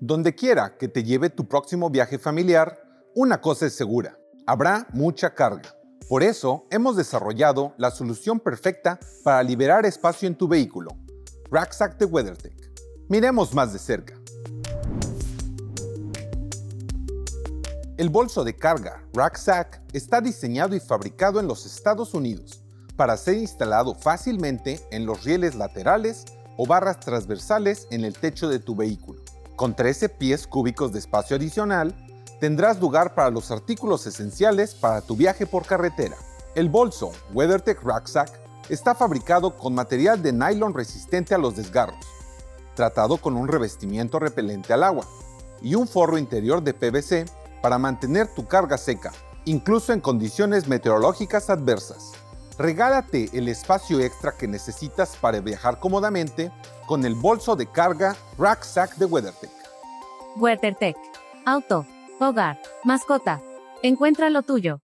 Donde quiera que te lleve tu próximo viaje familiar, una cosa es segura: habrá mucha carga. Por eso, hemos desarrollado la solución perfecta para liberar espacio en tu vehículo: Rucksack de WeatherTech. Miremos más de cerca. El bolso de carga Rucksack está diseñado y fabricado en los Estados Unidos para ser instalado fácilmente en los rieles laterales o barras transversales en el techo de tu vehículo. Con 13 pies cúbicos de espacio adicional, tendrás lugar para los artículos esenciales para tu viaje por carretera. El bolso WeatherTech Rucksack está fabricado con material de nylon resistente a los desgarros, tratado con un revestimiento repelente al agua y un forro interior de PVC para mantener tu carga seca, incluso en condiciones meteorológicas adversas. Regálate el espacio extra que necesitas para viajar cómodamente con el bolso de carga Rucksack de WeatherTech. WeatherTech. Auto, hogar, mascota. Encuentra lo tuyo.